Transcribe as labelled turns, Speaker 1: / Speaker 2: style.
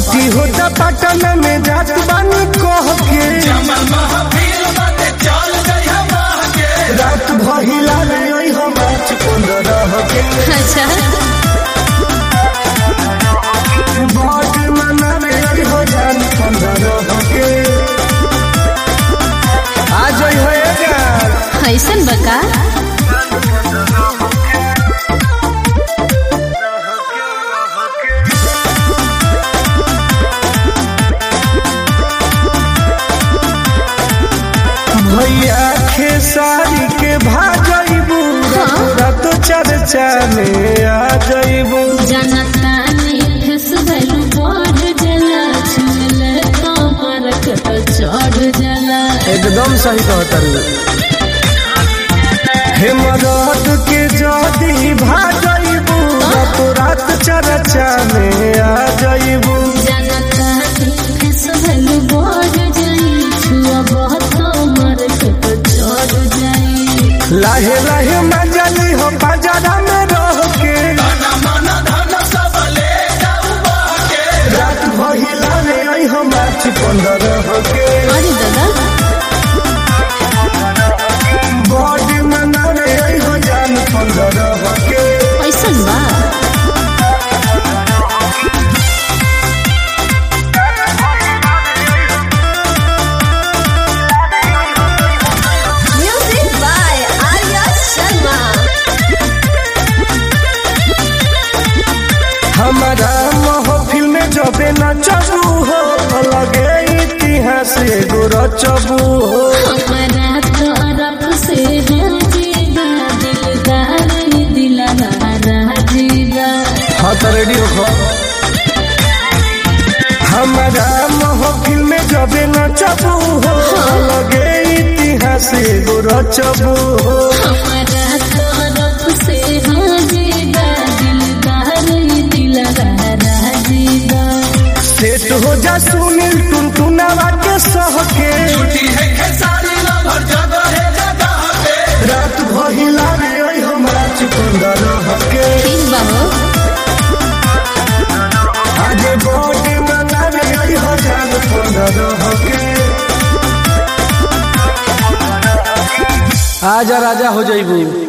Speaker 1: Party होता पटना में जात बानी कह के रात भहिला नहीं हो मार्च 15 के
Speaker 2: अच्छा
Speaker 1: बात मना में हो जान 15 के आज होएगा
Speaker 2: ऐसन बका
Speaker 1: भैया खेसारी के भाजइबू रात चर्चा में आ जइबू
Speaker 2: जनता ने फेसबुक बढ़ जला छुल कमर के चढ़ जला
Speaker 1: एकदम सही कहता हे मदद के जदी भाजइबू रात चर्चा में आ जइबू
Speaker 2: जनता ने फेसबुक बढ़ जाई छुआ बहुत कमर के चढ़ जाई
Speaker 1: लाहे लाहे मजली हो बाजारा में रह के रात भहिला में आई हो मार्च 15 के
Speaker 2: अरे दादा
Speaker 1: बॉडी मनाने आई हो जान 15 के
Speaker 2: ऐसन बा म्यूजिक बाय आर्या शर्मा
Speaker 1: हमारा महफिल में जबे नचबू हो लगे इतिहास एगो रचबू हो
Speaker 2: हमारा तरफ से जीवा दिलदार दिलदार जीवा
Speaker 1: हाँ तो रेडी हो हमारा महफिल में जबे नचबू हो लगे इतिहास एगो रचबू हो
Speaker 2: हमारा तरफ से जीवा दिलदार दिलदार जीवा
Speaker 1: सेट हो जा सुनील टुनटुनावा के सह के रात भहिला में आई हो मार्च 15 के
Speaker 2: ठीक बा हो
Speaker 1: आज बॉडी मनाने आई हो जान 15 के आजा राजा हो जाइबू।